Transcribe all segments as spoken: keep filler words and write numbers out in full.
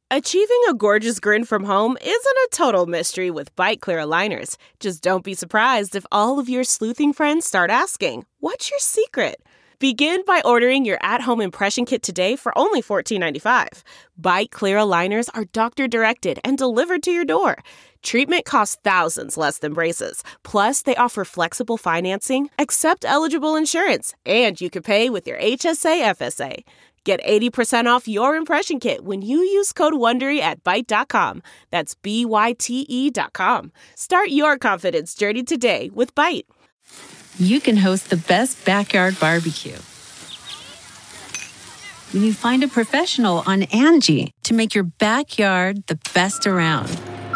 Achieving a gorgeous grin from home isn't a total mystery with Byte Clear aligners. Just don't be surprised if all of your sleuthing friends start asking, "What's your secret?" Begin by ordering your at-home impression kit today for only fourteen ninety-five. Byte Clear aligners are doctor-directed and delivered to your door. Treatment costs thousands less than braces. Plus, they offer flexible financing, accept eligible insurance, and you can pay with your H S A F S A. Get eighty percent off your impression kit when you use code WONDERY at byte dot com. That's B Y T E dot com. Start your confidence journey today with Byte. You can host the best backyard barbecue when you find a professional on Angie to make your backyard the best around.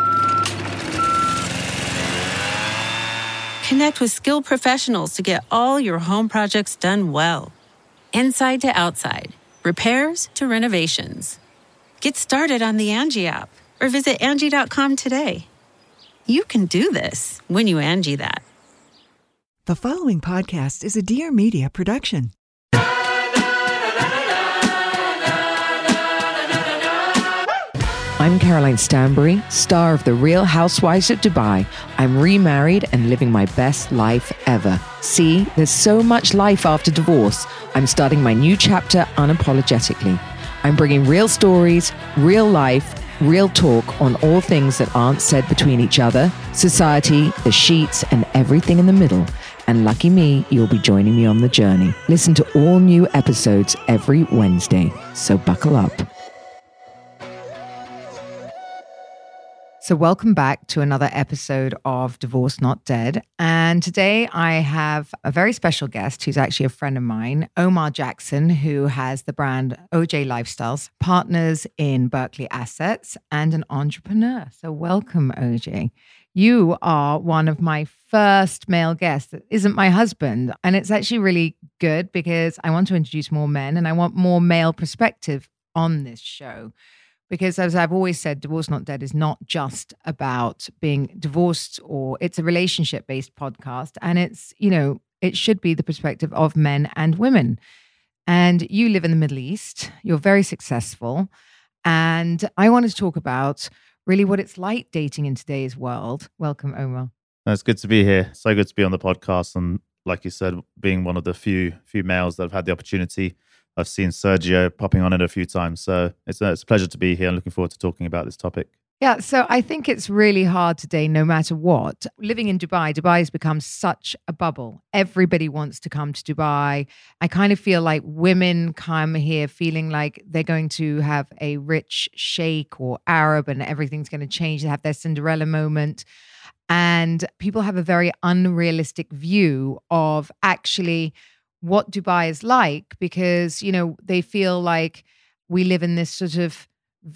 Connect with skilled professionals to get all your home projects done well. Inside to outside. Repairs to renovations. Get started on the Angie app or visit Angie dot com today. You can do this when you Angie that. The following podcast is a Dear Media production. I'm Caroline Stanbury, star of The Real Housewives of Dubai. I'm remarried and living my best life ever. See, there's so much life after divorce. I'm starting my new chapter unapologetically. I'm bringing real stories, real life, real talk on all things that aren't said between each other, society, the sheets, and everything in the middle. And lucky me, you'll be joining me on the journey. Listen to all new episodes every Wednesday, so buckle up. So welcome back to another episode of Divorce Not Dead. And today I have a very special guest who's actually a friend of mine, Omar Jackson, who has the brand O J Lifestyles, partners in Berkeley Assets, and an entrepreneur. So welcome, O J. You are one of my first male guests that isn't my husband. And it's actually really good because I want to introduce more men and I want more male perspective on this show. Because as I've always said, Divorce Not Dead is not just about being divorced, or it's a relationship-based podcast. And it's, you know, it should be the perspective of men and women. And you live in the Middle East. You're very successful. And I want to talk about really what it's like dating in today's world. Welcome, Omar. It's good to be here. So good to be on the podcast. And like you said, being one of the few few males that have had the opportunity. I've seen Sergio popping on it a few times. So it's a, it's a pleasure to be here and looking forward to talking about this topic. Yeah, so I think it's really hard today, no matter what. Living in Dubai, Dubai has become such a bubble. Everybody wants to come to Dubai. I kind of feel like women come here feeling like they're going to have a rich sheikh or Arab and everything's going to change. They have their Cinderella moment. And people have a very unrealistic view of actually what Dubai is like, because, you know, they feel like we live in this sort of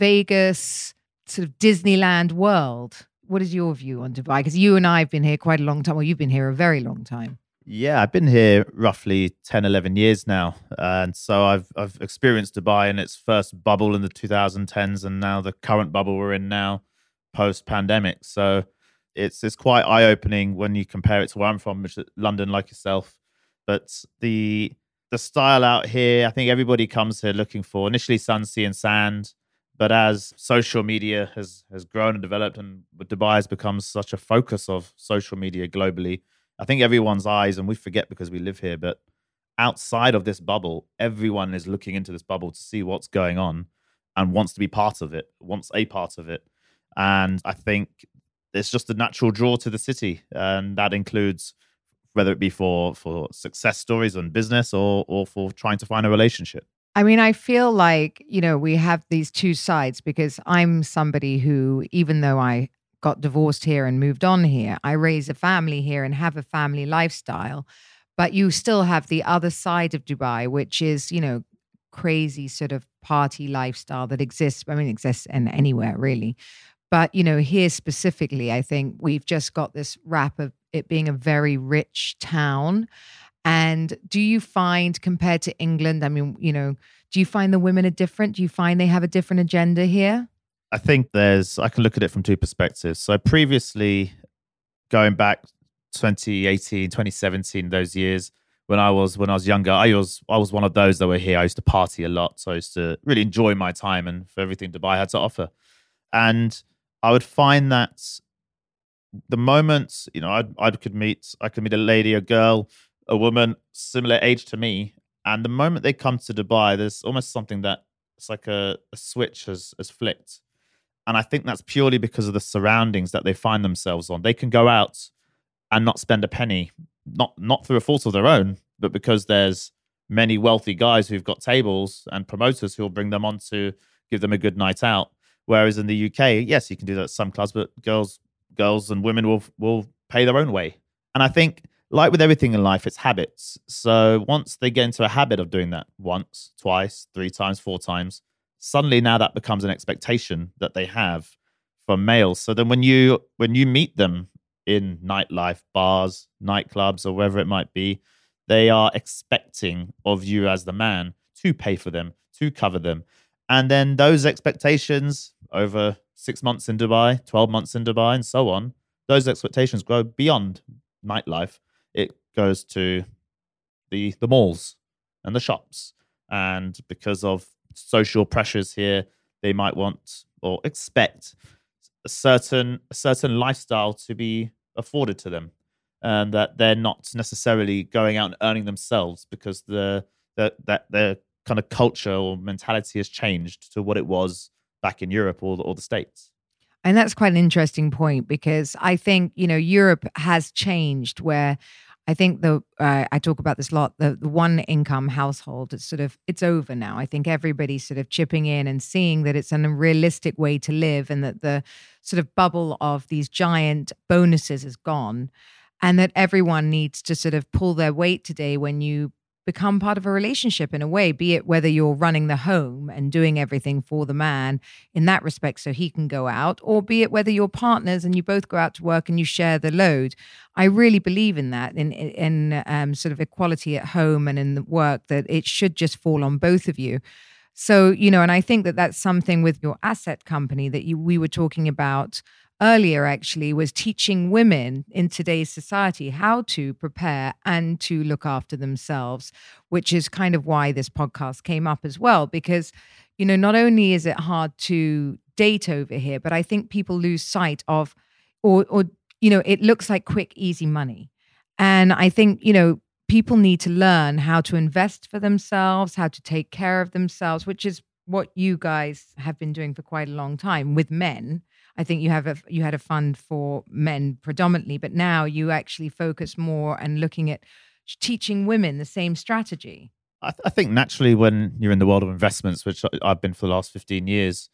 Vegas, sort of Disneyland world. What is your view on Dubai? Because you and I have been here quite a long time. Well, you've been here a very long time. Yeah, I've been here roughly ten, eleven years now. And so I've I've experienced Dubai in its first bubble in the twenty tens and now the current bubble we're in now, post-pandemic. So it's it's quite eye-opening when you compare it to where I'm from, which is London, like yourself. But the the style out here, I think everybody comes here looking for initially sun, sea, and sand. But as social media has has grown and developed, and Dubai has become such a focus of social media globally, I think everyone's eyes, and we forget because we live here, but outside of this bubble, everyone is looking into this bubble to see what's going on and wants to be part of it, wants a part of it. And I think it's just a natural draw to the city, and that includes whether it be for, for success stories and business or or for trying to find a relationship. I mean, I feel like, you know, we have these two sides, because I'm somebody who, even though I got divorced here and moved on here, I raise a family here and have a family lifestyle. But you still have the other side of Dubai, which is, you know, crazy sort of party lifestyle that exists. I mean, it exists in anywhere really. But, you know, here specifically, I think we've just got this rap of it being a very rich town. And do you find, compared to England, I mean, you know, do you find the women are different? Do you find they have a different agenda here? I think there's, I can look at it from two perspectives. So previously, going back twenty eighteen, twenty seventeen, those years, when I was when I was younger, I was I was one of those that were here. I used to party a lot, so I used to really enjoy my time and for everything Dubai had to offer. And I would find that the moment, you know, I I could meet I could meet a lady, a girl, a woman similar age to me, and the moment they come to Dubai, there's almost something that it's like a, a switch has has flicked. And I think that's purely because of the surroundings that they find themselves on. They can go out and not spend a penny, not not through a fault of their own, but because there's many wealthy guys who've got tables and promoters who will bring them on to give them a good night out. Whereas in the U K, yes, you can do that at some clubs, but girls, girls and women will will pay their own way. And I think, like with everything in life, it's habits. So once they get into a habit of doing that once, twice, three times, four times, suddenly now that becomes an expectation that they have from males. So then when you when you meet them in nightlife, bars, nightclubs, or wherever it might be, they are expecting of you as the man to pay for them, to cover them. And then those expectations over six months in Dubai, twelve months in Dubai, and so on, those expectations grow beyond nightlife. It goes to the the malls and the shops. And because of social pressures here, they might want or expect a certain a certain lifestyle to be afforded to them, and that they're not necessarily going out and earning themselves because the the that their kind of culture or mentality has changed to what it was back in Europe or the, or the States. And that's quite an interesting point, because I think, you know, Europe has changed where I think the uh, I talk about this a lot, the, the one income household, it's sort of, it's over now. I think everybody's sort of chipping in and seeing that it's an unrealistic way to live, and that the sort of bubble of these giant bonuses is gone, and that everyone needs to sort of pull their weight today when you become part of a relationship in a way, be it whether you're running the home and doing everything for the man in that respect so he can go out, or be it whether you're partners and you both go out to work and you share the load. I really believe in that, in in um, sort of equality at home and in the work, that it should just fall on both of you. So, you know, and I think that that's something with your asset company that you we were talking about earlier, actually, was teaching women in today's society how to prepare and to look after themselves, which is kind of why this podcast came up as well. Because, you know, not only is it hard to date over here, but I think people lose sight of, or, or you know, it looks like quick, easy money. And I think, you know, people need to learn how to invest for themselves, how to take care of themselves, which is what you guys have been doing for quite a long time with men. I think you have a you had a fund for men predominantly, but now you actually focus more and looking at teaching women the same strategy. I, th- I think naturally, when you're in the world of investments, which I've been for the last fifteen years,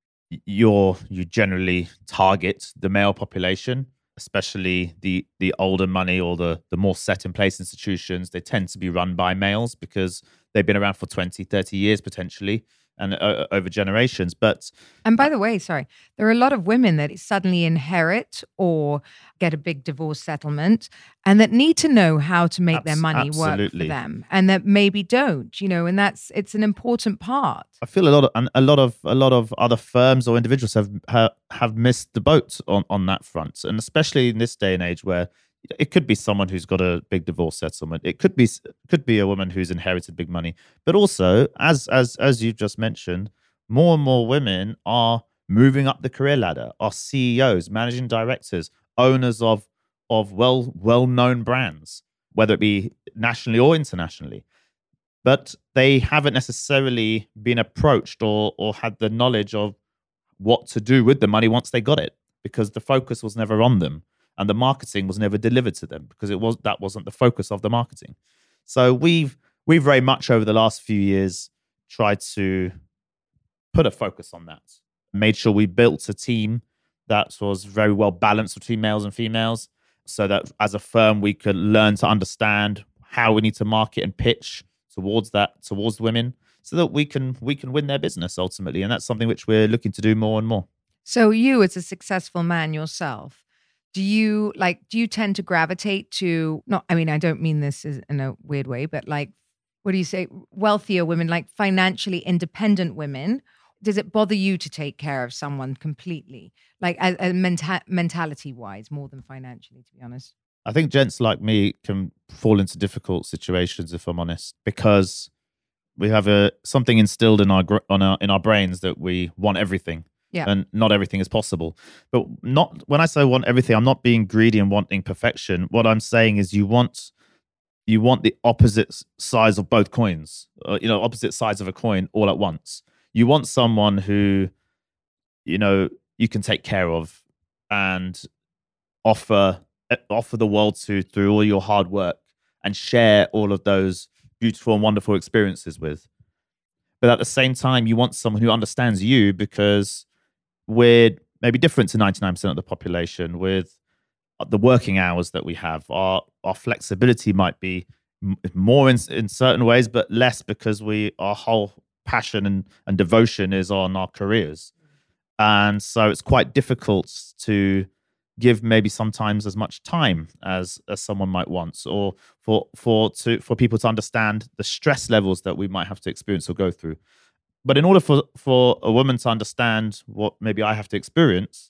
you're you generally target the male population, especially the the older money or the the more set in place institutions. They tend to be run by males because they've been around for twenty, thirty years potentially, and uh, over generations. But and by the way, sorry, there are a lot of women that suddenly inherit or get a big divorce settlement and that need to know how to make abs- their money absolutely. work for them, and that maybe don't, you know, and that's it's an important part. I feel a lot of a lot of a lot of other firms or individuals have have, have missed the boat on, on that front, and especially in this day and age where it could be someone who's got a big divorce settlement. It could be could be a woman who's inherited big money. But also, as as as you just mentioned, more and more women are moving up the career ladder, are C E Os, managing directors, owners of of well well known brands, whether it be nationally or internationally. But they haven't necessarily been approached or or had the knowledge of what to do with the money once they got it, because the focus was never on them. And the marketing was never delivered to them because it was that wasn't the focus of the marketing. So we've we've very much over the last few years tried to put a focus on that. Made sure we built a team that was very well balanced between males and females, so that as a firm we could learn to understand how we need to market and pitch towards that towards women, so that we can we can win their business ultimately. And that's something which we're looking to do more and more. So you, as a successful man yourself, Do you like, do you tend to gravitate to, not, I mean, I don't mean this in a weird way, but like, what do you say, wealthier women, like financially independent women? Does it bother you to take care of someone completely? Like, a, a menta- mentality wise, more than financially, to be honest? I think gents like me can fall into difficult situations, if I'm honest, because we have a something instilled in our gr- on our in our brains that we want everything. Yeah. And not everything is possible. But not when I say want everything, I'm not being greedy and wanting perfection. What I'm saying is you want you want the opposite sides of both coins, uh, you know, opposite sides of a coin all at once. You want someone who, you know, you can take care of and offer offer the world to through all your hard work and share all of those beautiful and wonderful experiences with. But at the same time, you want someone who understands you, because we're maybe different to ninety-nine percent of the population with the working hours that we have. Our our flexibility might be m- more in, in certain ways, but less because we our whole passion and, and devotion is on our careers. And so it's quite difficult to give maybe sometimes as much time as as someone might want, or for for to for people to understand the stress levels that we might have to experience or go through. But in order for for a woman to understand what maybe I have to experience,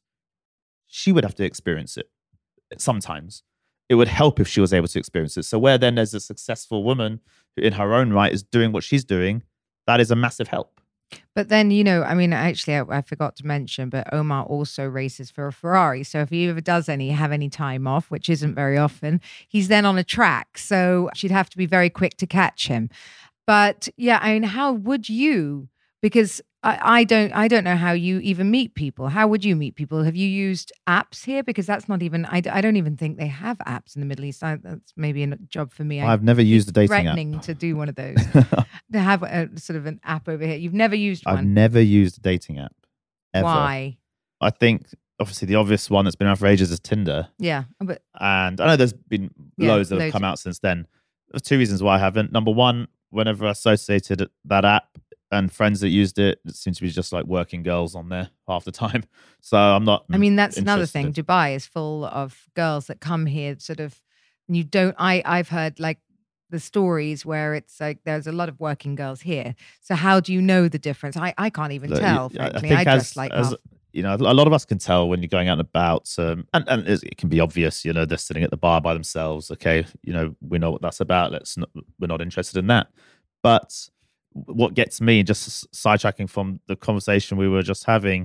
she would have to experience it. Sometimes it would help if she was able to experience it. So where then there's a successful woman who in her own right is doing what she's doing, that is a massive help. But then, you know, I mean, actually, I, I forgot to mention, but Omar also races for a Ferrari. So if he ever does any, have any time off, which isn't very often, he's then on a track. So she'd have to be very quick to catch him. But yeah, I mean, how would you, because I, I don't, I don't know how you even meet people. How would you meet people? Have you used apps here? Because that's not even, I, I don't even think they have apps in the Middle East. I, that's maybe a job for me. I've never used a dating threatening app. to do one of those. To have a sort of an app over here. You've never used one? I've never used a dating app. Ever. Why? I think obviously the obvious one that's been around for ages is Tinder. Yeah. But And I know there's been Yeah, loads that have loads. come out since then. There's two reasons why I haven't. Number one, whenever I associated that app and friends that used it, it seems to be just like working girls on there half the time. So I'm not. I mean, that's another thing. interested. Dubai is full of girls that come here sort of, and you don't, I, I've heard like the stories where it's like there's a lot of working girls here. So how do you know the difference? I, I can't even Look, tell, you- I- I frankly. think I, as- dress like as- half. You know, a lot of us can tell when you're going out and about, um, and, and it's- it can be obvious, you know, they're sitting at the bar by themselves. Okay, you know, we know what that's about. Let's not, we're not interested in that. But what gets me, just s- sidetracking from the conversation we were just having,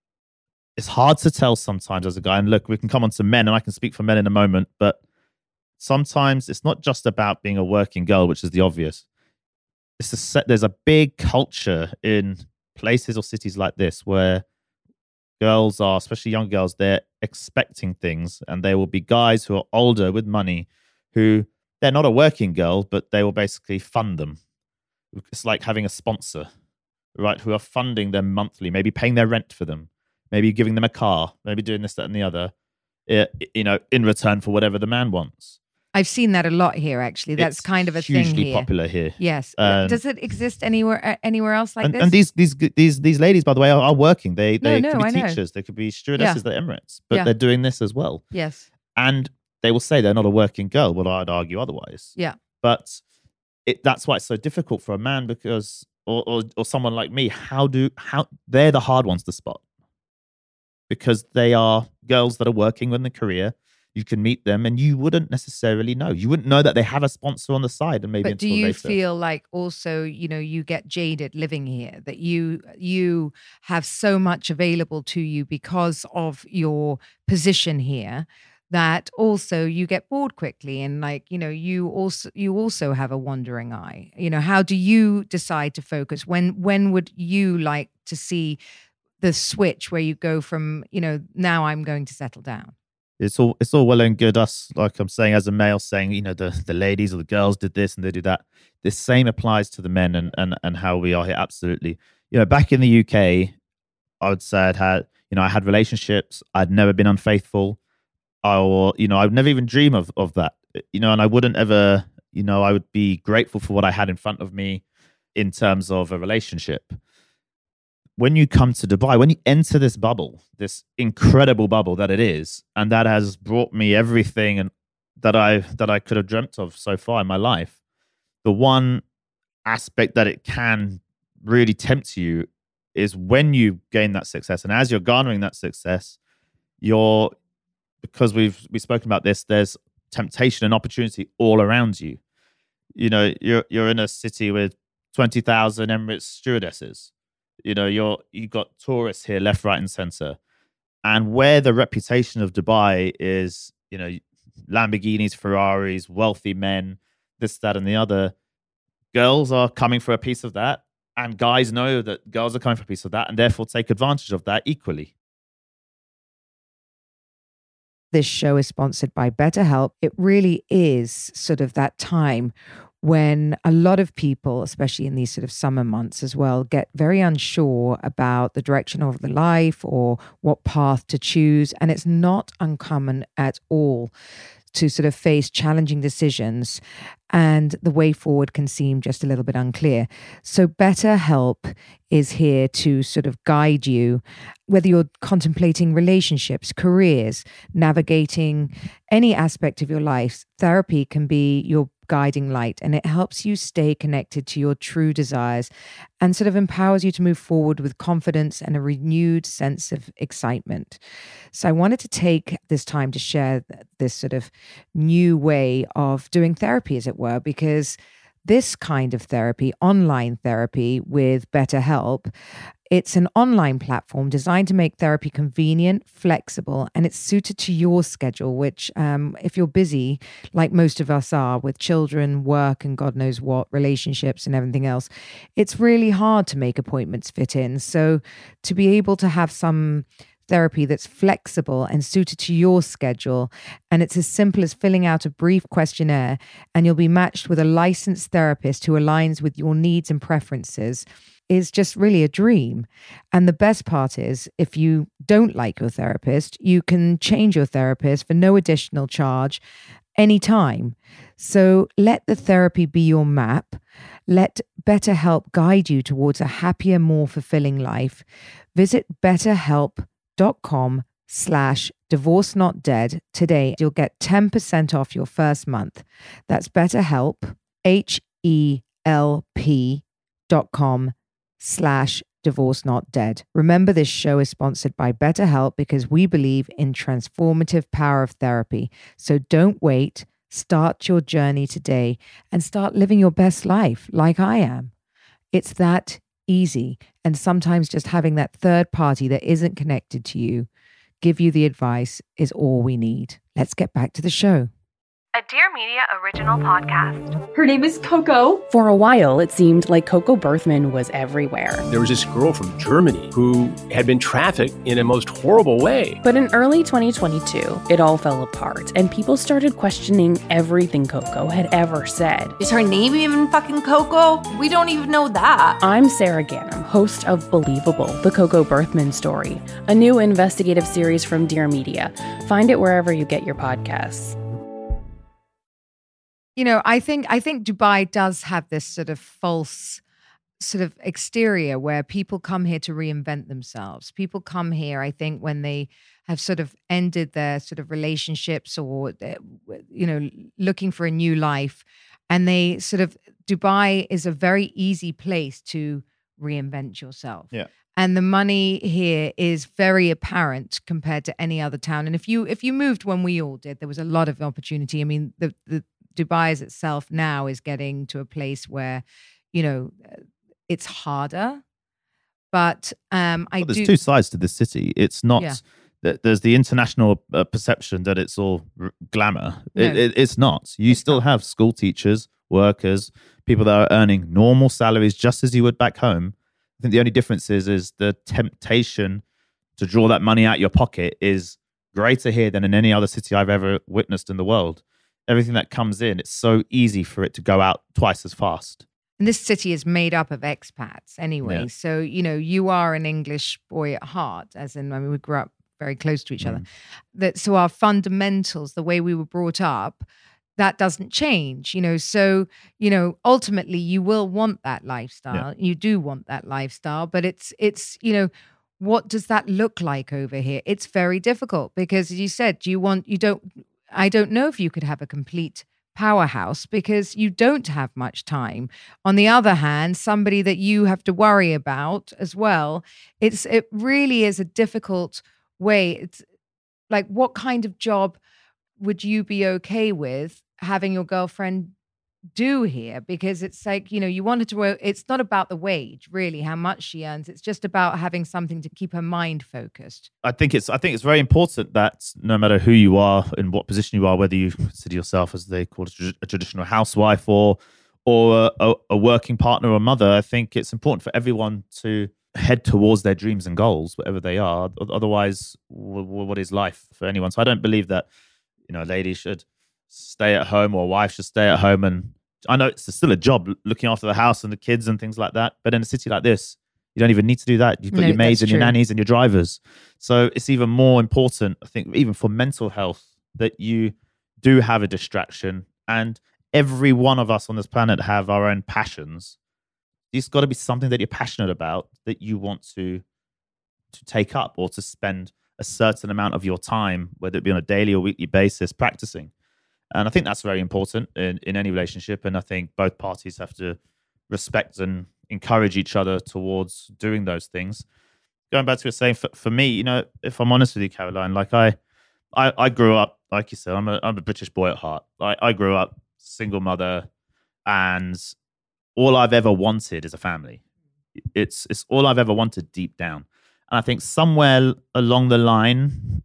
it's hard to tell sometimes as a guy. And look, we can come on to men, and I can speak for men in a moment, but sometimes it's not just about being a working girl, which is the obvious. It's a set, there's a big culture in places or cities like this where girls are, especially young girls, they're expecting things, and there will be guys who are older with money who they're not a working girl, but they will basically fund them. It's like having a sponsor, right? Who are funding them monthly, maybe paying their rent for them, maybe giving them a car, maybe doing this, that, and the other, eh, you know, in return for whatever the man wants. I've seen that a lot here, actually. That's It's kind of a thing hugely here. popular here. Yes. Um, Does it exist anywhere uh, anywhere else like and, this? and these these these these ladies, by the way, are, are working. They No, they no, could be I know. teachers, they could be stewardesses at Emirates, but Yeah. they're doing this as well. Yes. And they will say they're not a working girl. Well, I'd argue otherwise. Yeah. But it, that's why it's so difficult for a man, because or, or or someone like me. How do how they're the hard ones to spot, because they are girls that are working in the career. You can meet them, and you wouldn't necessarily know. You wouldn't know that they have a sponsor on the side, and maybe But do until you later. feel like also, you know, you get jaded living here, that you you have so much available to you because of your position here, that also you get bored quickly, and like, you know, you also you also have a wandering eye. You know, how do you decide to focus? When when would you like to see the switch where you go from, you know, now I'm going to settle down? It's all it's all well and good us, like I'm saying, as a male, saying, you know, the, the ladies or the girls did this and they do that. The same applies to the men and, and and how we are here. Absolutely. You know, back in the U K, I would say I'd had, you know, I had relationships. I'd never been unfaithful. I, or, you know, I would never even dream of, of that, you know, and I wouldn't ever, you know, I would be grateful for what I had in front of me in terms of a relationship. When you come to Dubai, when you enter this bubble, this incredible bubble that it is, and that has brought me everything and that I that I could have dreamt of so far in my life, the one aspect that it can really tempt you is when you gain that success, and as you're garnering that success, you're because we've we've spoken about this. There's temptation and opportunity all around you. You know, you're you're in a city with twenty thousand Emirates stewardesses. You know, you're you've got tourists here, left, right, and center. And where the reputation of Dubai is, you know, Lamborghinis, Ferraris, wealthy men, this, that, and the other, girls are coming for a piece of that. And guys know that girls are coming for a piece of that and therefore take advantage of that equally. This show is sponsored by BetterHelp. It really is sort of that time when a lot of people, especially in these sort of summer months as well, get very unsure about the direction of their life or what path to choose. And it's not uncommon at all to sort of face challenging decisions, and the way forward can seem just a little bit unclear. So BetterHelp is here to sort of guide you, whether you're contemplating relationships, careers, navigating any aspect of your life. Therapy can be your guiding light, and it helps you stay connected to your true desires and sort of empowers you to move forward with confidence and a renewed sense of excitement. So I wanted to take this time to share this sort of new way of doing therapy, as it were, because this kind of therapy, online therapy with BetterHelp, it's an online platform designed to make therapy convenient, flexible, and it's suited to your schedule, which um, if you're busy, like most of us are, with children, work, and God knows what, relationships and everything else, it's really hard to make appointments fit in. So to be able to have some therapy that's flexible and suited to your schedule, and it's as simple as filling out a brief questionnaire, and you'll be matched with a licensed therapist who aligns with your needs and preferences, is just really a dream. And the best part is, if you don't like your therapist, you can change your therapist for no additional charge anytime. So let the therapy be your map. Let BetterHelp guide you towards a happier, more fulfilling life. Visit betterhelp.com slash divorce not dead today. You'll get ten percent off your first month. That's BetterHelp, H E L P dot com slash divorce not dead. Remember, this show is sponsored by BetterHelp because we believe in transformative power of therapy. So don't wait. Start your journey today and start living your best life like I am. It's that easy. And sometimes just having that third party that isn't connected to you give you the advice is all we need. Let's get back to the show. A Dear Media original podcast. Her name is Coco. For a while, it seemed like Coco Berthman was everywhere. There was this girl from Germany who had been trafficked in a most horrible way. But in early twenty twenty-two, it all fell apart, and people started questioning everything Coco had ever said. Is her name even fucking Coco? We don't even know that. I'm Sarah Gannam, host of Believable, the Coco Berthman story, a new investigative series from Dear Media. Find it wherever you get your podcasts. You know, I think I think Dubai does have this sort of false sort of exterior where people come here to reinvent themselves. People come here, I think, when they have sort of ended their sort of relationships or, you know, looking for a new life. And they sort of, Dubai is a very easy place to reinvent yourself. Yeah. And the money here is very apparent compared to any other town. And if you if you moved when we all did, there was a lot of opportunity. I mean, the the Dubai as itself now is getting to a place where, you know, it's harder. But um, I well, there's do. two sides to this city. It's not Yeah. that there's the international uh, perception that it's all r- glamour. No. It, it, it's not. You It's still not. have school teachers, workers, people that are earning normal salaries just as you would back home. I think the only difference is is the temptation to draw that money out your pocket is greater here than in any other city I've ever witnessed in the world. Everything that comes in, it's so easy for it to go out twice as fast. And this city is made up of expats anyway. Yeah. So, you know, you are an English boy at heart, as in, I mean, we grew up very close to each other. That so our fundamentals, the way we were brought up, that doesn't change, you know. So, you know, ultimately you will want that lifestyle. You do want that lifestyle, but it's, it's, you know, what does that look like over here? It's very difficult because, as you said, do you want, you don't, I don't know if you could have a complete powerhouse because you don't have much time. On the other hand, somebody that you have to worry about as well, it's, it really is a difficult way. It's like, what kind of job would you be okay with having your girlfriend do here? Because it's like, you know, you wanted to, it's not about the wage, really, how much she earns. It's just about having something to keep her mind focused. I think it's I think it's very important that no matter who you are, in what position you are, whether you consider yourself, as they call it, a traditional housewife or or a, a working partner or mother, I think it's important for everyone to head towards their dreams and goals, whatever they are. Otherwise, w- w- what is life for anyone? So I don't believe that, you know, a lady should stay at home or a wife should stay at home. And I know it's still a job looking after the house and the kids and things like that. But in a city like this, you don't even need to do that. You've got No, your maids that's and your true. nannies and your drivers. So it's even more important, I think, even for mental health, that you do have a distraction. And every one of us on this planet have our own passions. It's got to be something that you're passionate about, that you want to to take up or to spend a certain amount of your time, whether it be on a daily or weekly basis, practicing. And I think that's very important in, in any relationship. And I think both parties have to respect and encourage each other towards doing those things. Going back to what you're saying, for, for me, you know, if I'm honest with you, Caroline, like I, I, I grew up, like you said, I'm a, I'm a British boy at heart. I, I grew up single mother, and all I've ever wanted is a family. It's it's all I've ever wanted deep down. And I think somewhere along the line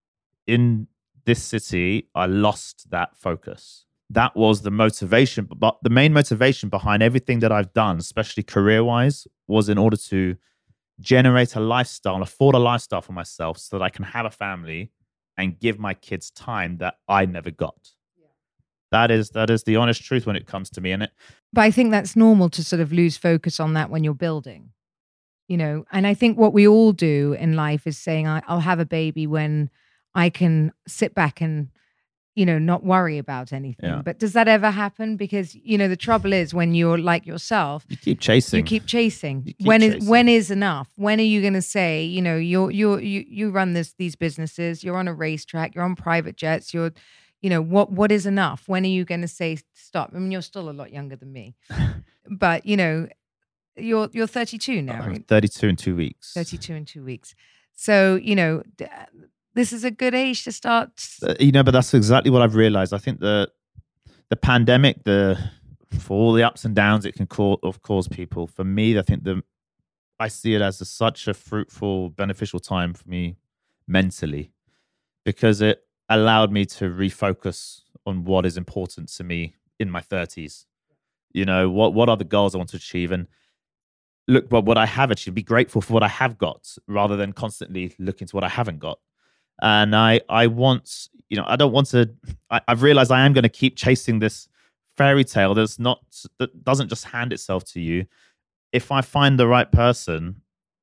in this city, I lost that focus. That was the motivation, but the main motivation behind everything that I've done, especially career-wise, was in order to generate a lifestyle, afford a lifestyle for myself so that I can have a family and give my kids time that I never got. That is that is the honest truth when it comes to me. And it, But I think that's normal to sort of lose focus on that when you're building, you know. And I think what we all do in life is saying, I, I'll have a baby when I can sit back and, you know, not worry about anything. Yeah. But does that ever happen? Because, you know, the trouble is when you're like yourself, you keep chasing. you keep chasing. You keep when is chasing. when is enough? When are you going to say, you know, you're you're you you run this these businesses, you're on a racetrack, you're on private jets, you're, you know, what what is enough? When are you going to say stop? I mean, you're still a lot younger than me, but you know, you're you're thirty-two now, I'm right? thirty-two in two weeks. thirty-two in two weeks. So you know, d- this is a good age to start. Uh, you know, but that's exactly what I've realized. I think the the pandemic, the for all the ups and downs it can cause, of cause people. For me, I think the I see it as a, such a fruitful, beneficial time for me mentally, because it allowed me to refocus on what is important to me in my thirties. You know, what what are the goals I want to achieve, and look, what what I have achieved. Be grateful for what I have got, rather than constantly looking to what I haven't got. And I, I want, you know, I don't want to. I, I've realized I am going to keep chasing this fairy tale that's not that doesn't just hand itself to you. If I find the right person,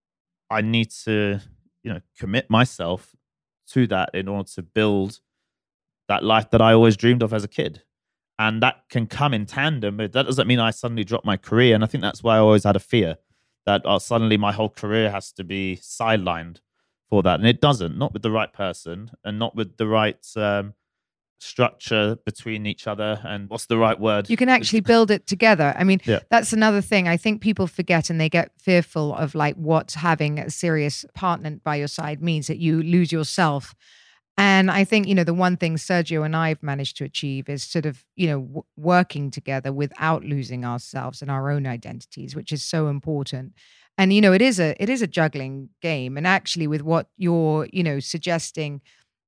I need to, you know, commit myself to that in order to build that life that I always dreamed of as a kid. And that can come in tandem, but that doesn't mean I suddenly drop my career. And I think that's why I always had a fear that oh, suddenly my whole career has to be sidelined for that. And it doesn't, not with the right person and not with the right um, structure between each other. And what's the right word? You can actually build it together. I mean, Yeah. that's another thing. I think people forget and they get fearful of like what having a serious partner by your side means, that you lose yourself. And I think, you know, the one thing Sergio and I have managed to achieve is sort of, you know, w- working together without losing ourselves and our own identities, which is so important. And, you know, it is a it is a juggling game. And actually with what you're, you know, suggesting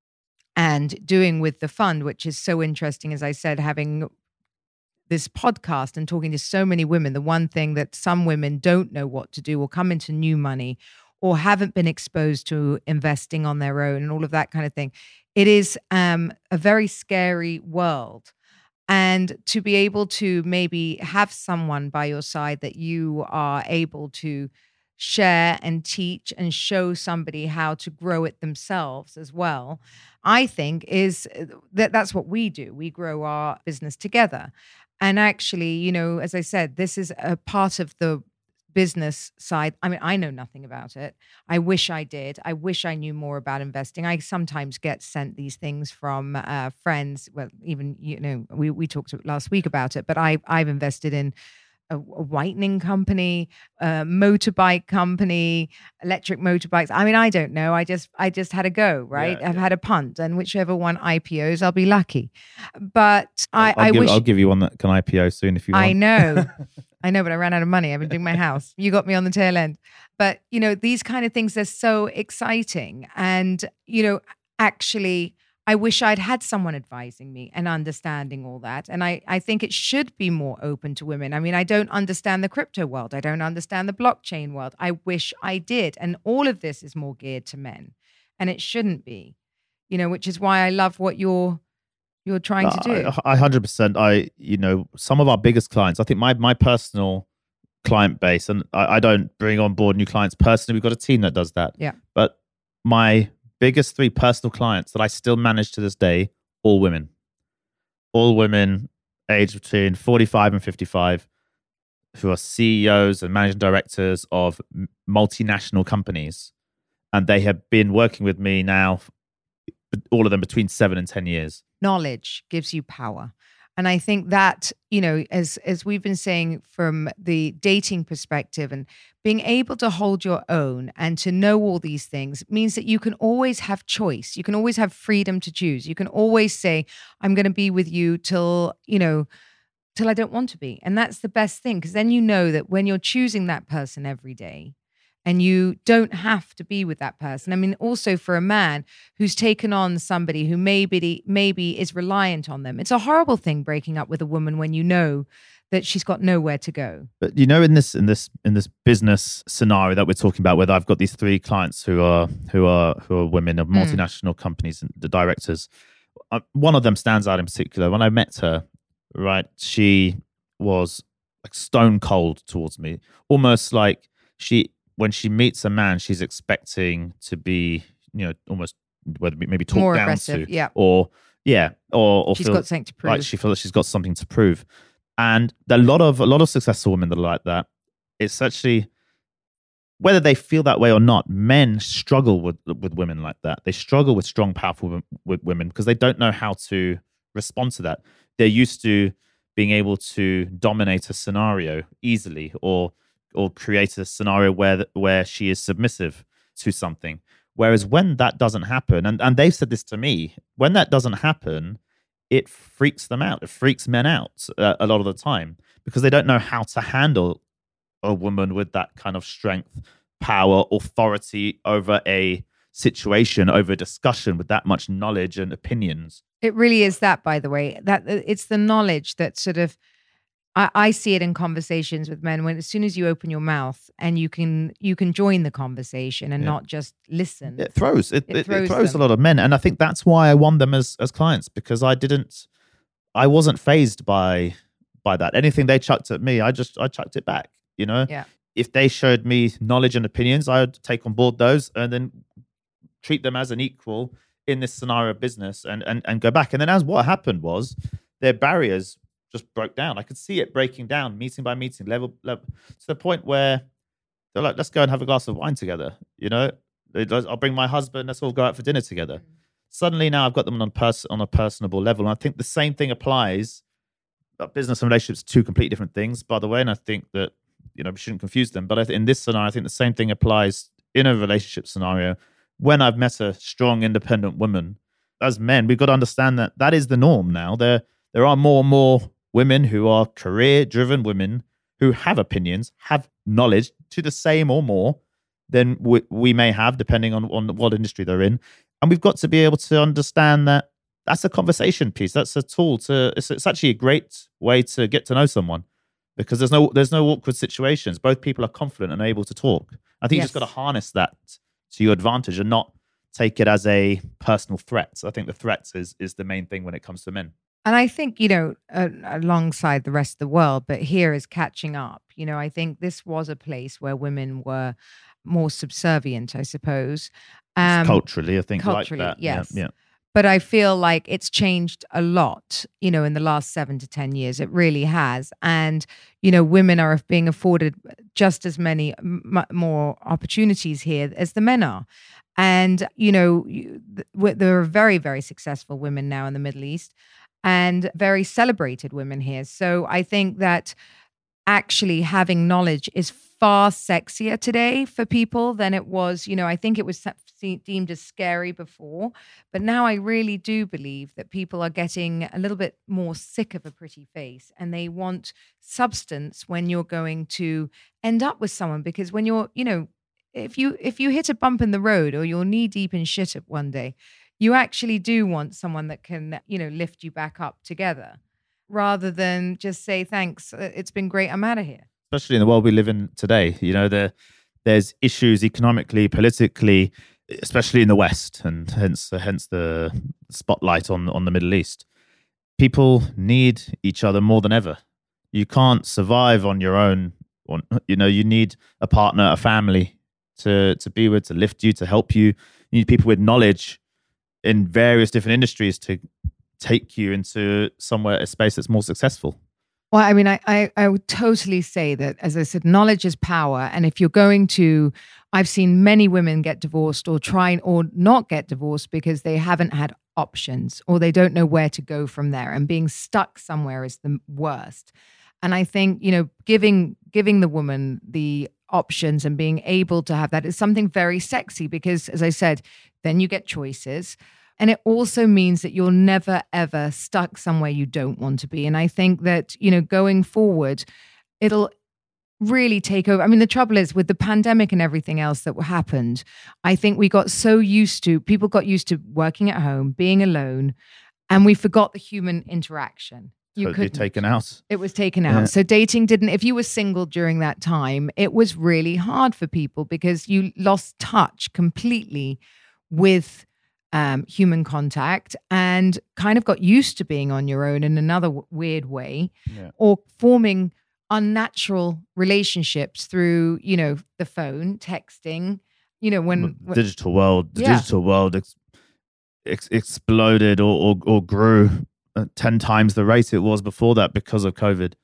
and doing with the fund, which is so interesting, as I said, having this podcast and talking to so many women, the one thing that some women don't know what to do or come into new money or haven't been exposed to investing on their own and all of that kind of thing. It is um, a very scary world. And to be able to maybe have someone by your side that you are able to share and teach and show somebody how to grow it themselves as well, I think is that that's what we do. We grow our business together. And actually, you know, as I said, this is a part of the business side. I mean, I know nothing about it. I wish I did. I wish I knew more about investing. I sometimes get sent these things from uh, friends. Well, even, you know, we, we talked last week about it, but I, I've invested in a, a whitening company, a motorbike company, electric motorbikes. I mean, I don't know. I just I just had a go, right? Yeah, I've yeah. had a punt, and whichever one I P Os, I'll be lucky. But I, I'll, I give, wish I'll give you one that can I P O soon if you want. I know. I know, but I ran out of money. I've been doing my house. You got me on the tail end. But, you know, these kind of things are so exciting. And, you know, actually, I wish I'd had someone advising me and understanding all that. And I, I think it should be more open to women. I mean, I don't understand the crypto world. I don't understand the blockchain world. I wish I did. And all of this is more geared to men. And it shouldn't be, you know, which is why I love what you're you're trying to do. I, I one hundred percent. I, you know, some of our biggest clients, I think my my personal client base, and I, I don't bring on board new clients personally. We've got a team that does that. Yeah. But my biggest three personal clients that I still manage to this day, all women. All women aged between forty-five and fifty-five who are C E Os and managing directors of multinational companies. And they have been working with me now, all of them between seven and ten years. Knowledge gives you power. And I think that, you know, as as we've been saying from the dating perspective, and being able to hold your own and to know all these things means that you can always have choice. You can always have freedom to choose. You can always say, I'm going to be with you till, you know, till I don't want to be. And that's the best thing, because then you know that when you're choosing that person every day, and you don't have to be with that person. I mean, also for a man who's taken on somebody who maybe maybe is reliant on them. It's a horrible thing breaking up with a woman when you know that she's got nowhere to go. But you know, in this in this in this business scenario that we're talking about, where I've got these three clients who are who are who are women of multinational mm. companies and the directors. Uh, one of them stands out in particular. When I met her, right, she was like stone cold towards me, almost like she. When she meets a man, she's expecting to be, you know, almost whether maybe talked more down aggressive, to, yeah, or yeah, or, or she's feel got something to prove. Like she feels like she's got something to prove, and there are a lot of a lot of successful women that are like that. It's actually whether they feel that way or not. Men struggle with with women like that. They struggle with strong, powerful with women because they don't know how to respond to that. They're used to being able to dominate a scenario easily, or or create a scenario where where she is submissive to something. Whereas when that doesn't happen, and, and they've said this to me, when that doesn't happen, it freaks them out. It freaks men out uh, a lot of the time because they don't know how to handle a woman with that kind of strength, power, authority over a situation, over a discussion with that much knowledge and opinions. It really is that, by the way, that it's the knowledge that sort of, I, I see it in conversations with men when as soon as you open your mouth and you can you can join the conversation and yeah. not just listen. It throws it it, it throws, it throws them. a lot of men, and I think that's why I won them as as clients, because I didn't, I wasn't fazed by by that. Anything they chucked at me, I just I chucked it back. You know, yeah. If they showed me knowledge and opinions, I would take on board those and then treat them as an equal in this scenario of business, and and and go back. And then as what happened was their barriers just broke down. I could see it breaking down, meeting by meeting, level, level, to the point where they're like, let's go and have a glass of wine together. You know, I'll bring my husband, let's all go out for dinner together. Mm-hmm. Suddenly now I've got them on, pers- on a personable level. And I think the same thing applies. Business and relationships, two completely different things, by the way. And I think that, you know, we shouldn't confuse them. But I th- in this scenario, I think the same thing applies in a relationship scenario. When I've met a strong, independent woman, as men, we've got to understand that that is the norm now. There, there are more and more women who are career-driven women who have opinions, have knowledge to the same or more than we, we may have, depending on, on what industry they're in. And we've got to be able to understand that that's a conversation piece. That's a tool to. It's, it's actually a great way to get to know someone, because there's no there's no awkward situations. Both people are confident and able to talk. I think yes. you just got to harness that to your advantage and not take it as a personal threat. So I think the threat is is the main thing when it comes to men. And I think, you know, uh, alongside the rest of the world, but here is catching up. You know, I think this was a place where women were more subservient, I suppose. Um, culturally, I think culturally, like that. Yes. Yeah, yeah. But I feel like it's changed a lot, you know, in the last seven to ten years. It really has. And, you know, women are being afforded just as many m- more opportunities here as the men are. And, you know, you, th- there are very, very successful women now in the Middle East, and very celebrated women here. So I think that actually having knowledge is far sexier today for people than it was. You know, I think it was deemed as scary before, but now I really do believe that people are getting a little bit more sick of a pretty face, and they want substance when you're going to end up with someone. Because when you're, you know, if you if you hit a bump in the road or you're knee deep in shit at one day, you actually do want someone that can, you know, lift you back up together, rather than just say, thanks, it's been great, I'm out of here. Especially in the world we live in today, you know, there there's issues economically, politically, especially in the West, and hence hence the spotlight on on the Middle East. People need each other more than ever. You can't survive on your own. On, you know, you need a partner, a family to to be with, to lift you, to help you. You need people with knowledge in various different industries to take you into somewhere, a space that's more successful. Well, I mean, I, I, I would totally say that, as I said, knowledge is power. And if you're going to, I've seen many women get divorced or try or not get divorced because they haven't had options or they don't know where to go from there. And being stuck somewhere is the worst. And I think, you know, giving giving the woman the options and being able to have that is something very sexy because, as I said, then you get choices. And it also means that you're never, ever stuck somewhere you don't want to be. And I think that, you know, going forward, it'll really take over. I mean, the trouble is with the pandemic and everything else that happened, I think we got so used to, people got used to working at home, being alone, and we forgot the human interaction. You Totally couldn't. taken out. It was taken out. Yeah. So dating didn't, if you were single during that time, it was really hard for people because you lost touch completely with Um, human contact and kind of got used to being on your own in another w- weird way, Yeah. or forming unnatural relationships through, you know, the phone, texting, you know, when... The digital world, the Yeah. digital world ex- ex- exploded or, or, or grew at ten times the rate it was before that because of COVID.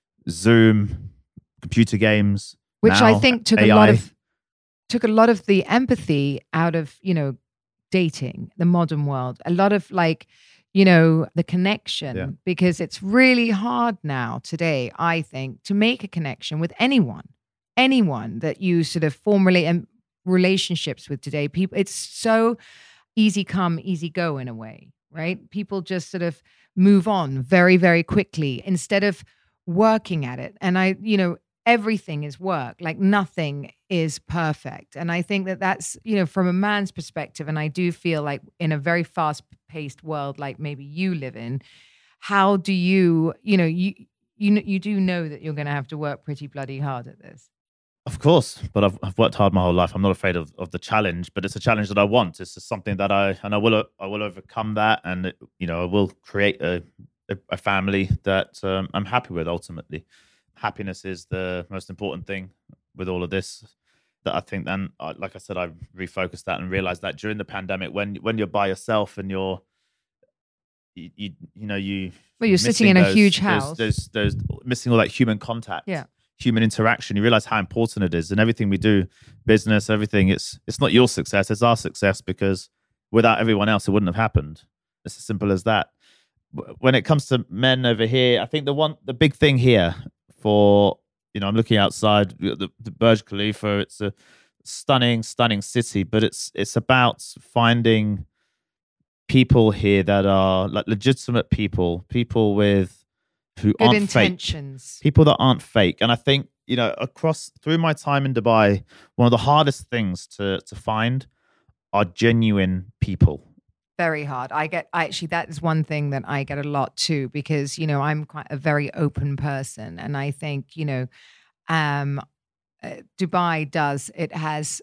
Zoom, computer games, which now I think took A I. a lot of, took a lot of the empathy out of, you know, dating, the modern world, a lot of like, you know, the connection, Yeah. because it's really hard now today, I think, to make a connection with anyone, anyone that you sort of form rela- and relationships with today. People, it's so easy come, easy go in a way, right? People just sort of move on very, very quickly instead of working at it. And I, you know, everything is work, like nothing is perfect. And I think that that's, you know, from a man's perspective, and I do feel like in a very fast paced world, like maybe you live in, how do you, you know, you, you, you do know that you're going to have to work pretty bloody hard at this. Of course, but I've, I've worked hard my whole life. I'm not afraid of, of the challenge, but it's a challenge that I want. It's just something that I, and I will, I will overcome that. And, it, you know, I will create a, a, a family that um, I'm happy with ultimately. Happiness is the most important thing with all of this. That I think, then, uh, like I said, I refocused that and realized that during the pandemic, when when you're by yourself and you're, you you, you know, you well, you're sitting in a those, huge house, there's, there's, there's missing all that human contact, yeah, human interaction. You realize how important it is, and everything we do, business, everything. It's it's not your success; it's our success, because without everyone else, it wouldn't have happened. It's as simple as that. When it comes to men over here, I think the one, the big thing here. For, you know, I'm looking outside the, the Burj Khalifa. It's a stunning, stunning city, but it's it's about finding people here that are like legitimate people, people with who good aren't intentions, fake, people that aren't fake. And I think, you know, across through my time in Dubai, one of the hardest things to to find are genuine people. Very hard. I get, I actually, that is one thing that I get a lot too, because, you know, I'm quite a very open person. And I think, you know, um, uh, Dubai does, it has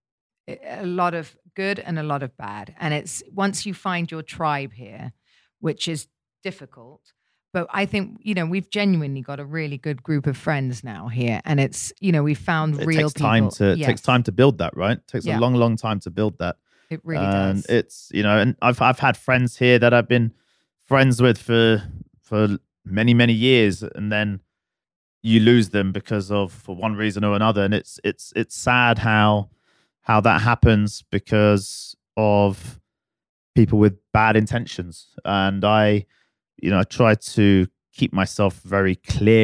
a lot of good and a lot of bad. And it's, once you find your tribe here, which is difficult, but I think, you know, we've genuinely got a really good group of friends now here. And it's, you know, we've found it real takes time people. to, Yes. It takes time to build that, right? It takes Yeah. a long, long time to build that. It really and does. It's, you know, and I've I've had friends here that I've been friends with for for many, many years, and then you lose them because of, for one reason or another. And it's it's it's sad how how that happens because of people with bad intentions. And I, you know, I try to keep myself very clear of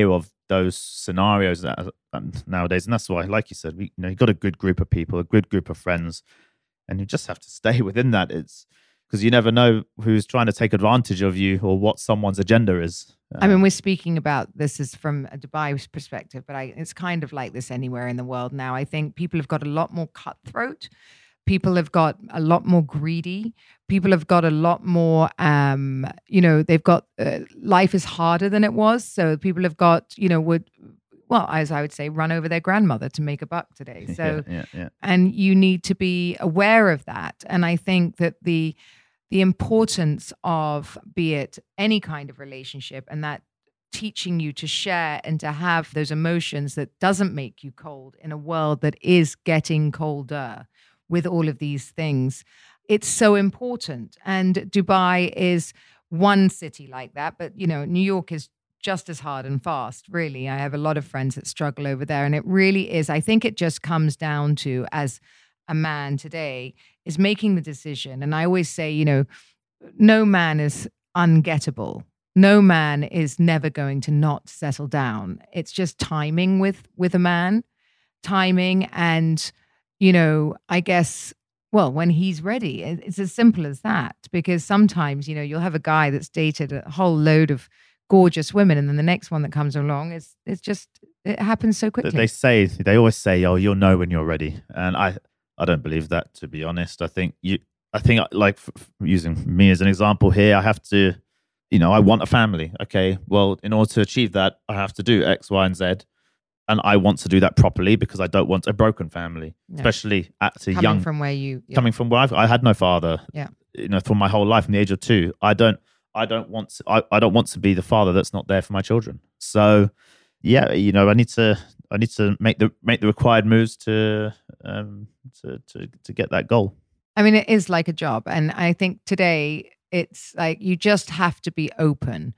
those scenarios that, nowadays. And that's why, like you said, we, you know, you got a good group of people, a good group of friends, and you just have to stay within that. It's because you never know who's trying to take advantage of you or what someone's agenda is. Um, I mean, we're speaking about this is from a Dubai perspective, but I, it's kind of like this anywhere in the world now. I think people have got a lot more cutthroat. People have got a lot more greedy. People have got a lot more, um, you know, they've got, uh, life is harder than it was. So people have got, you know, would, well, as I would say, run over their grandmother to make a buck today. So, yeah, yeah, yeah. and you need to be aware of that. And I think that the, the importance of, be it any kind of relationship, and that teaching you to share and to have those emotions that doesn't make you cold in a world that is getting colder with all of these things. It's so important. And Dubai is one city like that. But, you know, New York is just as hard and fast, really. I have a lot of friends that struggle over there. And it really is. I think it just comes down to, as a man today, is making the decision. And I always say, you know, no man is ungettable. No man is never going to not settle down. It's just timing with, with a man, timing and, you know, I guess, well, when he's ready, it's as simple as that. Because sometimes, you know, you'll have a guy that's dated a whole load of gorgeous women, and then the next one that comes along is, it's just, it happens so quickly. They say, they always say, oh, you'll know when you're ready. And I, I don't believe that, to be honest. I think you, I think like f- f- using me as an example here, I have to, you know, I want a family. Okay. Well, in order to achieve that, I have to do X, Y, and Z. And I want to do that properly because I don't want a broken family, yeah. especially at a coming young, from where you, yeah. coming from where I've, I had no father, yeah. you know, from my whole life from the age of two. I don't, I don't want, to, I, I don't want to be the father that's not there for my children. So, yeah, you know, I need to, I need to make the make the required moves to, um, to, to, to get that goal. I mean, it is like a job, and I think today it's like you just have to be open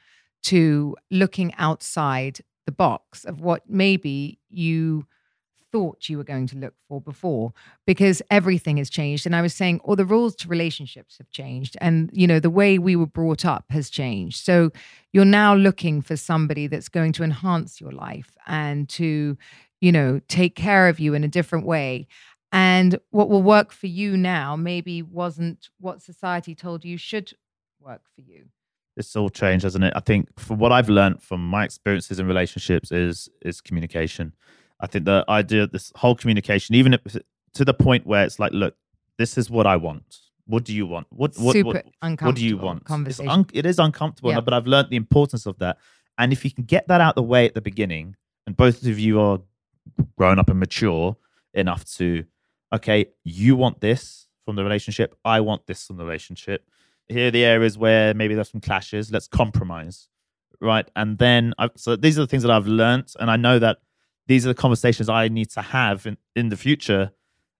to looking outside the box of what maybe you thought you were going to look for before, because everything has changed. And I was saying, all the rules to relationships have changed, and you know, the way we were brought up has changed. So you're now looking for somebody that's going to enhance your life and to, you know, take care of you in a different way. And what will work for you now maybe wasn't what society told you should work for you. It's all changed, hasn't it? I think from what I've learned from my experiences in relationships is is communication. I think the idea of this whole communication, even if, to the point where it's like, look, this is what I want. What do you want? What what Super what, uncomfortable what do you want? Conversation. It's un, it is uncomfortable, Yeah. but I've learned the importance of that. And if you can get that out the way at the beginning, and both of you are grown up and mature enough to, okay, you want this from the relationship, I want this from the relationship. Here are the areas where maybe there's some clashes. Let's compromise, right? And then, I, so these are the things that I've learned, and I know that these are the conversations I need to have in, in the future,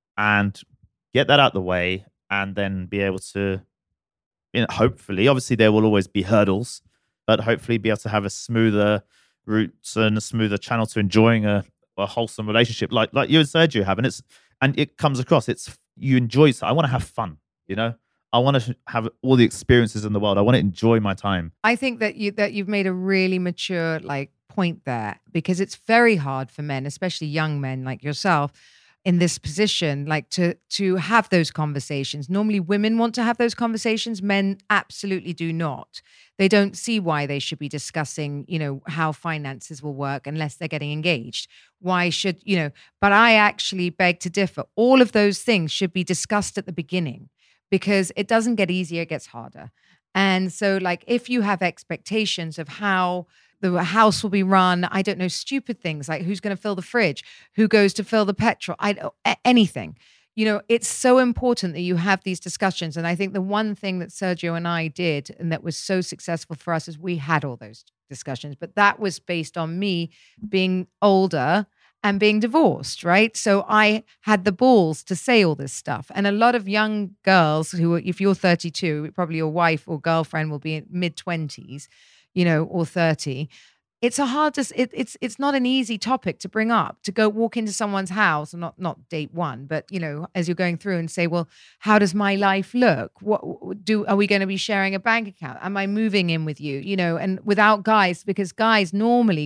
and get that out the way, and then be able to, you know, hopefully, obviously there will always be hurdles, but hopefully be able to have a smoother route and a smoother channel to enjoying a, a wholesome relationship, like like you and Sergio have, and it's and it comes across. It's you enjoy. I want to have fun, you know. I want to have all the experiences in the world. I want to enjoy my time. I think that you that you've made a really mature like point there, because it's very hard for men, especially young men like yourself, in this position, like to to have those conversations. Normally women want to have those conversations. Men absolutely do not. They don't see why they should be discussing, you know, how finances will work unless they're getting engaged. Why should, you know, but I actually beg to differ. All of those things should be discussed at the beginning, because it doesn't get easier, it gets harder. And so like if you have expectations of how the house will be run, I don't know, stupid things like who's going to fill the fridge, who goes to fill the petrol, I don't, anything. You know, it's so important that you have these discussions. And I think the one thing that Sergio and I did, and that was so successful for us, is we had all those discussions. But that was based on me being older and being divorced, right? So I had the balls to say all this stuff. And a lot of young girls who, if you're thirty-two, probably your wife or girlfriend will be in mid-twenties, you know, or thirty. It's a hard, to, it, it's it's not an easy topic to bring up, to go walk into someone's house, not not date one, but, you know, as you're going through and say, well, how does my life look? What do, are we going to be sharing a bank account? Am I moving in with you? You know, and without guys, because guys normally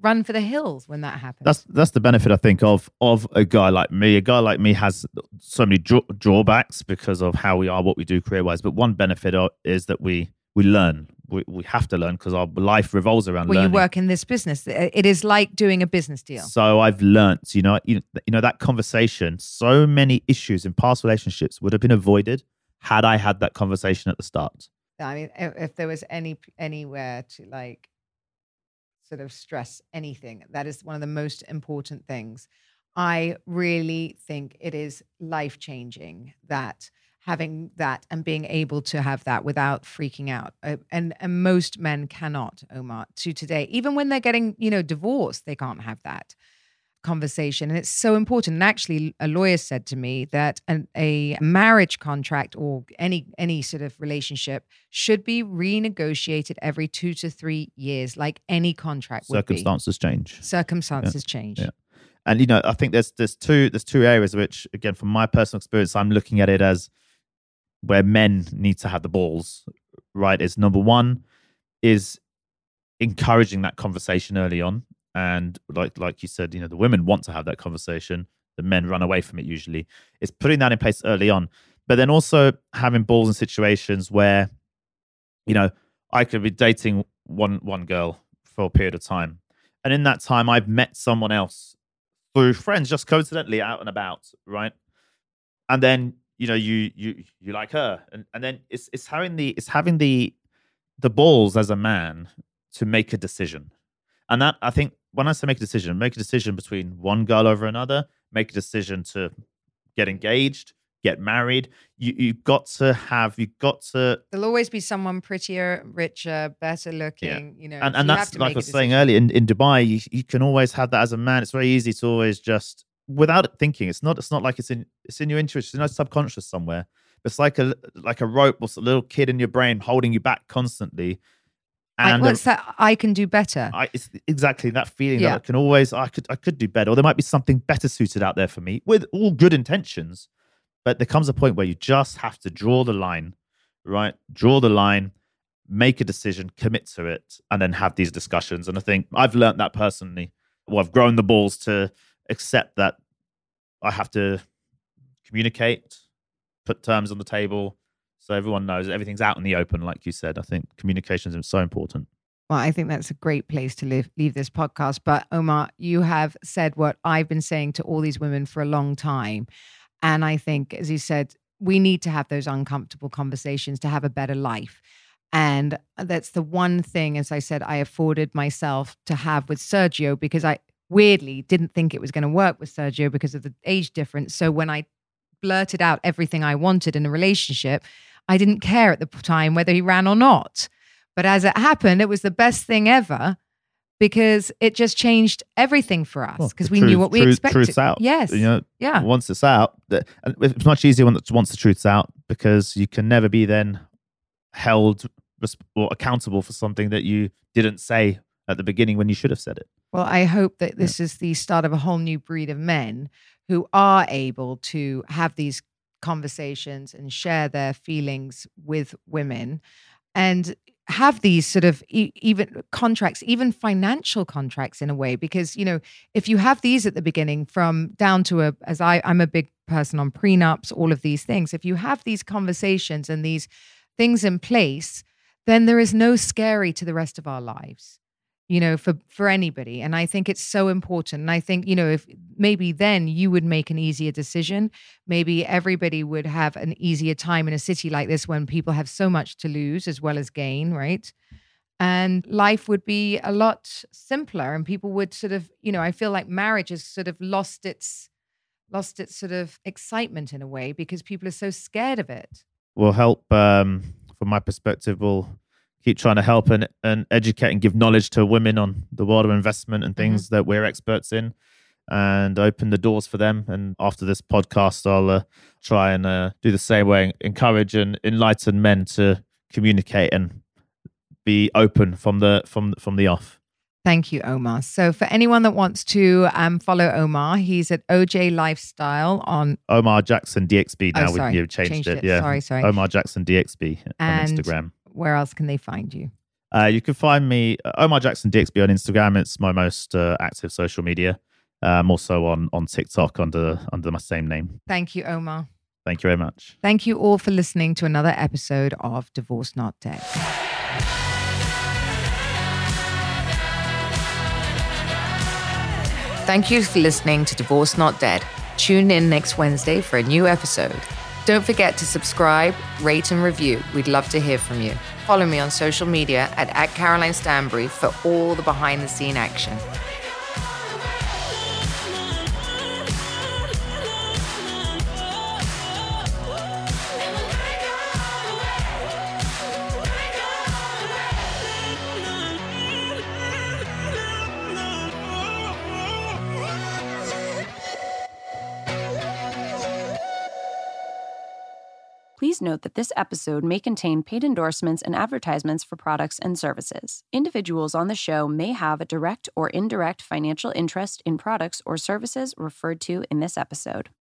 run for the hills when that happens. That's that's the benefit, I think, of of a guy like me. A guy like me has so many draw, drawbacks because of how we are, what we do career-wise. But one benefit of, is that we we learn. We we have to learn because our life revolves around when learning. you work in this business. It is like doing a business deal. So I've learnt, you know, you, you know, that conversation, so many issues in past relationships would have been avoided had I had that conversation at the start. I mean, if, if there was any anywhere to like sort of stress anything, that is one of the most important things. I really think it is life-changing that having that and being able to have that without freaking out. Uh, and, and most men cannot, Omar, to today. Even when they're getting, you know, divorced, they can't have that conversation. And it's so important. And actually, a lawyer said to me that an, a marriage contract or any any sort of relationship should be renegotiated every two to three years, like any contract would be. Circumstances change. Circumstances yeah. change. Yeah. And, you know, I think there's there's two there's two areas which, again, from my personal experience, I'm looking at it as where men need to have the balls, right? Is number one is encouraging that conversation early on. And like like you said, you know, the women want to have that conversation. The men run away from it usually. It's putting that in place early on. But then also having balls in situations where, you know, I could be dating one one girl for a period of time. And in that time, I've met someone else through friends, just coincidentally out and about, right? And then, you know, you you you like her. And and then it's it's having the it's having the the balls as a man to make a decision. And that, I think, when I say make a decision, make a decision between one girl over another, make a decision to get engaged, get married. You, you've got to have, you've got to... There'll always be someone prettier, richer, better looking, yeah. you know. And, so and that's, like I was saying earlier, in, in Dubai, you, you can always have that as a man. It's very easy to always just, without it thinking, it's not It's not like it's in it's in your interest, it's in your subconscious somewhere. It's like a like a rope or a little kid in your brain holding you back constantly. And what's that? I can do better. I, it's exactly that feeling yeah. that I can always, I could, I could do better, or there might be something better suited out there for me with all good intentions. But there comes a point where you just have to draw the line, right? Draw the line, make a decision, commit to it, and then have these discussions. And I think I've learned that personally. Well, I've grown the balls to accept that I have to communicate, put terms on the table, so everyone knows everything's out in the open, like you said. I think communication is so important. Well, I think that's a great place to live, leave this podcast. But Omar, you have said what I've been saying to all these women for a long time. And I think, as you said, we need to have those uncomfortable conversations to have a better life. And that's the one thing, as I said, I afforded myself to have with Sergio, because I weirdly didn't think it was going to work with Sergio because of the age difference. So when I blurted out everything I wanted in a relationship, I didn't care at the time whether he ran or not. But as it happened, it was the best thing ever because it just changed everything for us because well, we truth, knew what we truth, expected. Truth's out. Yes. You know, yeah. Once it's out, and it's much easier when once the truth's out because you can never be then held or accountable for something that you didn't say at the beginning when you should have said it. Well, I hope that this yeah. is the start of a whole new breed of men who are able to have these conversations and share their feelings with women and have these sort of e- even contracts, even financial contracts in a way, because, you know, if you have these at the beginning from down to a, as I, I'm a big person on prenups, all of these things, if you have these conversations and these things in place, then there is no scary to the rest of our lives. You know, for, for anybody. And I think it's so important. And I think, you know, if maybe then you would make an easier decision, maybe everybody would have an easier time in a city like this when people have so much to lose as well as gain, right? And life would be a lot simpler and people would sort of, you know, I feel like marriage has sort of lost its, lost its sort of excitement in a way because people are so scared of it. Will help, um, from my perspective, will keep trying to help and, and educate and give knowledge to women on the world of investment and things mm-hmm. that we're experts in and open the doors for them. And after this podcast, I'll uh, try and uh, do the same way, encourage and enlighten men to communicate and be open from the from from the off. Thank you, Omar. So for anyone that wants to um, follow Omar, he's at O J Lifestyle on... Omar Jackson D X B now. Oh, sorry. We've changed, changed it. it. Yeah. Sorry, sorry. Omar Jackson D X B and on Instagram. Where else can they find you? Uh, you can find me, uh, Omar Jackson D X B on Instagram. It's my most uh, active social media. Uh, I'm also on, on TikTok under under my same name. Thank you, Omar. Thank you very much. Thank you all for listening to another episode of Divorce Not Dead. Thank you for listening to Divorce Not Dead. Tune in next Wednesday for a new episode. Don't forget to subscribe, rate, and review. We'd love to hear from you. Follow me on social media at, at Caroline Stanbury for all the behind-the-scene action. Please note that this episode may contain paid endorsements and advertisements for products and services. Individuals on the show may have a direct or indirect financial interest in products or services referred to in this episode.